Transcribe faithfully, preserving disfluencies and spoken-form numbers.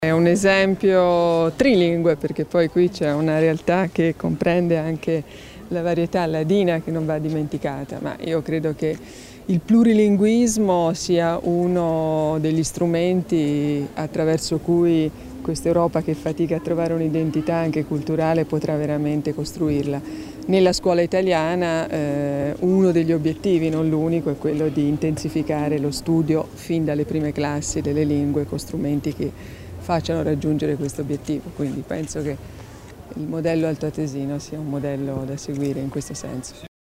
È un esempio trilingue, perché poi qui c'è una realtà che comprende anche la varietà ladina che non va dimenticata, ma io credo che il plurilinguismo sia uno degli strumenti attraverso cui questa Europa, che fatica a trovare un'identità anche culturale, potrà veramente costruirla. Nella scuola italiana eh, uno degli obiettivi, non l'unico, è quello di intensificare lo studio fin dalle prime classi delle lingue con strumenti che facciano raggiungere questo obiettivo, quindi penso che il modello altoatesino sia un modello da seguire in questo senso.